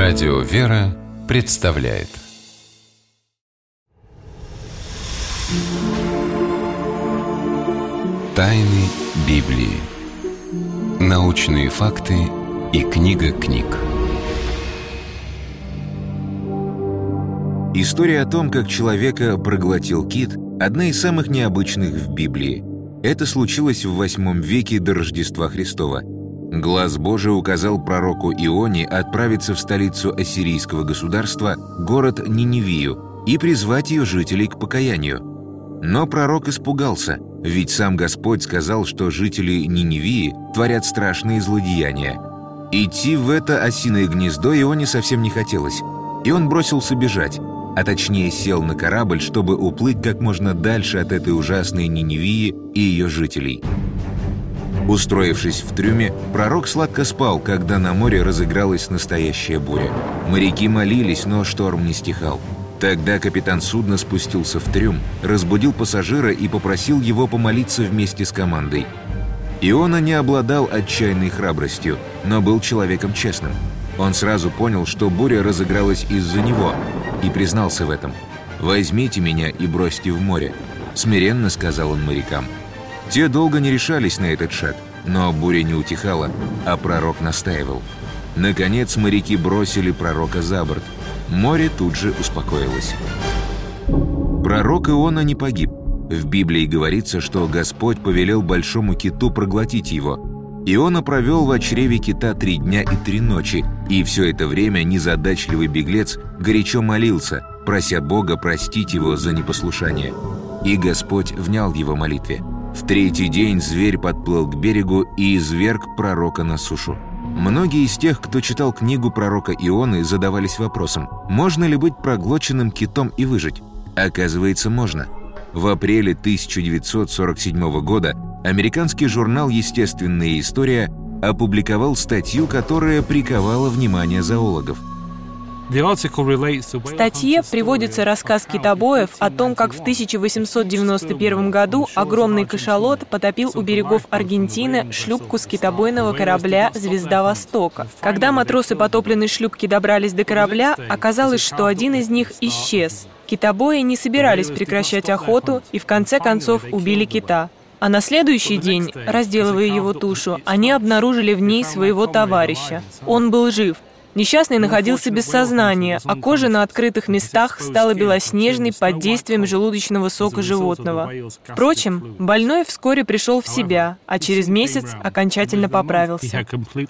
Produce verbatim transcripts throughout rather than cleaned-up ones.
Радио «Вера» представляет Тайны Библии. Научные факты и книга книг. История о том, как человека проглотил кит, одна из самых необычных в Библии. Это случилось в восьмом веке до Рождества Христова. Глаз Божий указал пророку Ионе отправиться в столицу ассирийского государства, город Ниневию, и призвать ее жителей к покаянию. Но пророк испугался, ведь сам Господь сказал, что жители Ниневии творят страшные злодеяния. Идти в это осиное гнездо Ионе совсем не хотелось, и он бросился бежать, а точнее сел на корабль, чтобы уплыть как можно дальше от этой ужасной Ниневии и ее жителей. Устроившись в трюме, пророк сладко спал, когда на море разыгралась настоящая буря. Моряки молились, но шторм не стихал. Тогда капитан судна спустился в трюм, разбудил пассажира и попросил его помолиться вместе с командой. Иона не обладал отчаянной храбростью, но был человеком честным. Он сразу понял, что буря разыгралась из-за него, и признался в этом. «Возьмите меня и бросьте в море», — смиренно сказал он морякам. Те долго не решались на этот шаг, но буря не утихала, а пророк настаивал. Наконец моряки бросили пророка за борт. Море тут же успокоилось. Пророк Иона не погиб. В Библии говорится, что Господь повелел большому киту проглотить его. Иона провел в чреве кита три дня и три ночи, и все это время незадачливый беглец горячо молился, прося Бога простить его за непослушание. И Господь внял его молитве. В третий день зверь подплыл к берегу и изверг пророка на сушу. Многие из тех, кто читал книгу пророка Ионы, задавались вопросом, можно ли быть проглоченным китом и выжить? Оказывается, можно. В апреле тысяча девятьсот сорок седьмого года американский журнал «Естественная история» опубликовал статью, которая приковала внимание зоологов. В статье приводится рассказ китобоев о том, как в тысяча восемьсот девяносто первом году огромный кашалот потопил у берегов Аргентины шлюпку с китобойного корабля «Звезда Востока». Когда матросы потопленной шлюпки добрались до корабля, оказалось, что один из них исчез. Китобои не собирались прекращать охоту и в конце концов убили кита. А на следующий день, разделывая его тушу, они обнаружили в ней своего товарища. Он был жив. Несчастный находился без сознания, а кожа на открытых местах стала белоснежной под действием желудочного сока животного. Впрочем, больной вскоре пришел в себя, а через месяц окончательно поправился.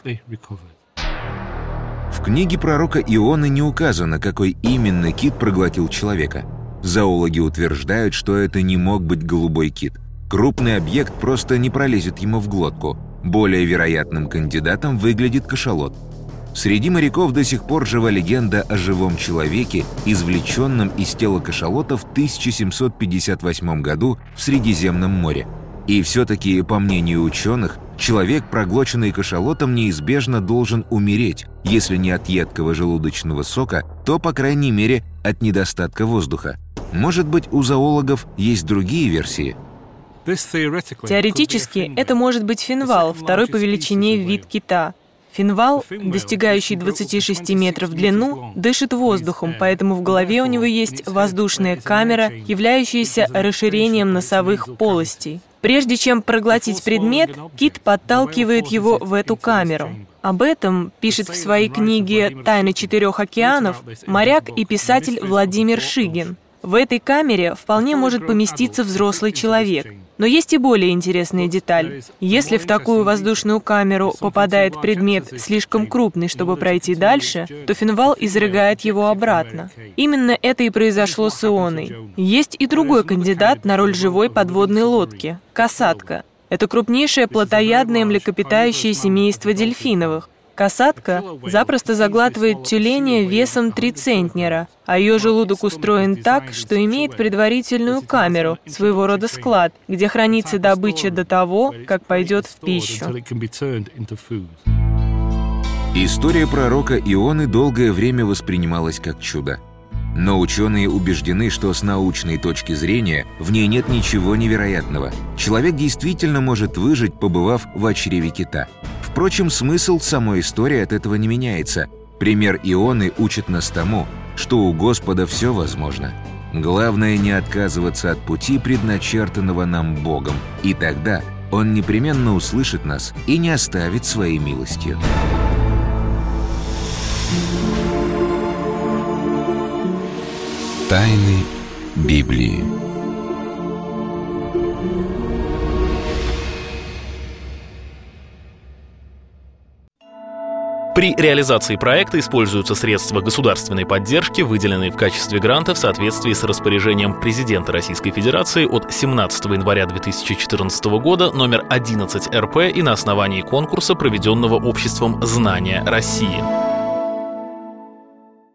В книге пророка Ионы не указано, какой именно кит проглотил человека. Зоологи утверждают, что это не мог быть голубой кит. Крупный объект просто не пролезет ему в глотку. Более вероятным кандидатом выглядит кашалот. Среди моряков до сих пор жива легенда о живом человеке, извлеченном из тела кашалота в тысяча семьсот пятьдесят восьмом году в Средиземном море. И все-таки, по мнению ученых, человек, проглоченный кашалотом, неизбежно должен умереть, если не от едкого желудочного сока, то, по крайней мере, от недостатка воздуха. Может быть, у зоологов есть другие версии? Теоретически, это может быть финвал, второй по величине вид кита. Финвал, достигающий двадцати шести метров в длину, дышит воздухом, поэтому в голове у него есть воздушная камера, являющаяся расширением носовых полостей. Прежде чем проглотить предмет, кит подталкивает его в эту камеру. Об этом пишет в своей книге «Тайны четырех океанов» моряк и писатель Владимир Шигин. В этой камере вполне может поместиться взрослый человек. Но есть и более интересная деталь. Если в такую воздушную камеру попадает предмет слишком крупный, чтобы пройти дальше, то финвал изрыгает его обратно. Именно это и произошло с Ионой. Есть и другой кандидат на роль живой подводной лодки – касатка. Это крупнейшее плотоядное млекопитающее семейство дельфиновых. Касатка запросто заглатывает тюленя весом три центнера, а ее желудок устроен так, что имеет предварительную камеру, своего рода склад, где хранится добыча до того, как пойдет в пищу. История пророка Ионы долгое время воспринималась как чудо. Но ученые убеждены, что с научной точки зрения в ней нет ничего невероятного. Человек действительно может выжить, побывав в чреве кита. Впрочем, смысл самой истории от этого не меняется. Пример Ионы учит нас тому, что у Господа все возможно. Главное не отказываться от пути, предначертанного нам Богом, и тогда Он непременно услышит нас и не оставит своей милостью. Тайны Библии. При реализации проекта используются средства государственной поддержки, выделенные в качестве гранта в соответствии с распоряжением президента Российской Федерации от семнадцатого января две тысячи четырнадцатого года номер одиннадцать эр пэ и на основании конкурса, проведенного обществом «Знания России».